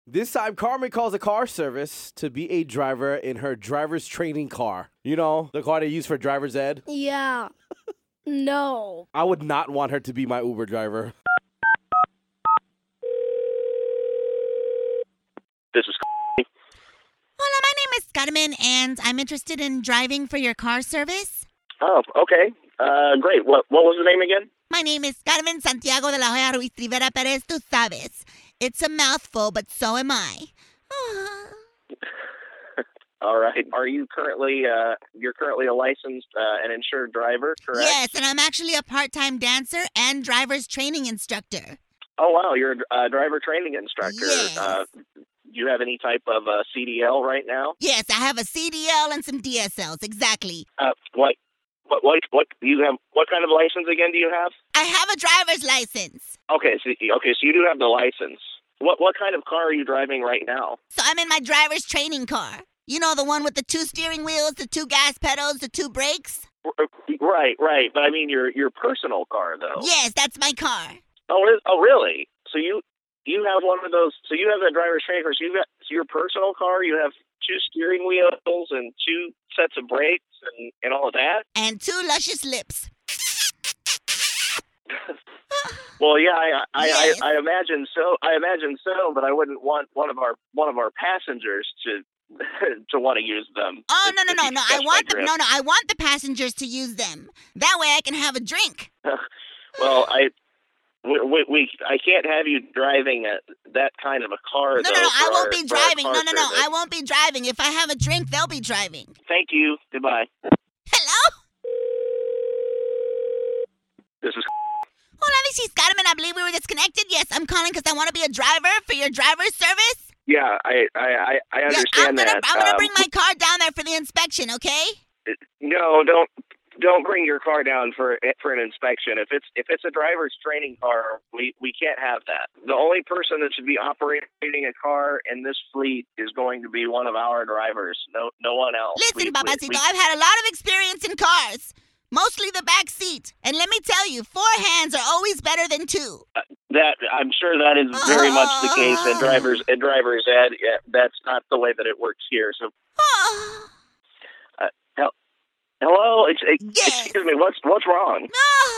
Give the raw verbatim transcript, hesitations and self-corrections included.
This time, Carmen calls a car service to be a driver in her driver's training car. You know, the car they use for driver's ed? Yeah. No. I would not want her to be my Uber driver. This is Hola, my name is Carmen, and I'm interested in driving for your car service. Oh, okay. Uh, great. What what was the name again? My name is Carmen Santiago de la Hoya Ruiz Rivera Perez, tú sabes. It's a mouthful, but so am I. All right. Are you currently uh you're currently a licensed uh, and insured driver, correct? Yes, and I'm actually a part-time dancer and driver's training instructor. Oh wow, you're a driver training instructor. Yes. Uh, do you have any type of uh, C D L right now? Yes, I have a C D L and some D S Ls, exactly. Uh, what what what what do you have? What kind of license again do you have? I have a driver's license. Okay, so okay, so you do have the license. What what kind of car are you driving right now? So I'm in my driver's training car. You know, the one with the two steering wheels, the two gas pedals, the two brakes? Right, right. But I mean your your personal car though. Yes, that's my car. Oh, is, oh really? So you you have one of those? So you have a driver's training car. So you got so your personal car. You have two steering wheels and two sets of brakes and, and all of that. And two luscious lips. Well, yeah, I I, Yes. I I imagine so. I imagine so, but I wouldn't want one of our one of our passengers to to want to use them. Oh, to- no, no, to no, be no. I sketched want by the, no, no. I want the passengers to use them. That way I can have a drink. drift. Well, I we, we, we I can't have you driving a, that kind of a car. No, though, no, no. I for won't our- be for our driving. car No, no, no. service. I won't be driving. If I have a drink, they'll be driving. Thank you. Goodbye. Hello? This is. Hola, this is Carmen. I believe we were disconnected. Yes, I'm calling because I want to be a driver for your driver's service. Yeah, I I I, I Yeah, understand I'm gonna, that. I'm gonna Um, bring my car down there for the inspection, okay? No, don't don't bring your car down for for an inspection. If it's if it's a driver's training car, we we can't have that. The only person that should be operating a car in this fleet is going to be one of our drivers. No no one else. Listen, We- we- Papacito, we- I've had a lot of experience in cars. Mostly the back seat. And let me tell you, four hands are always better than two. that I'm sure that is very much the case in drivers in drivers ed. Yeah, that's not the way that it works here. So Oh, hello, Ex- ex- Yes. excuse me. What's what's wrong? no.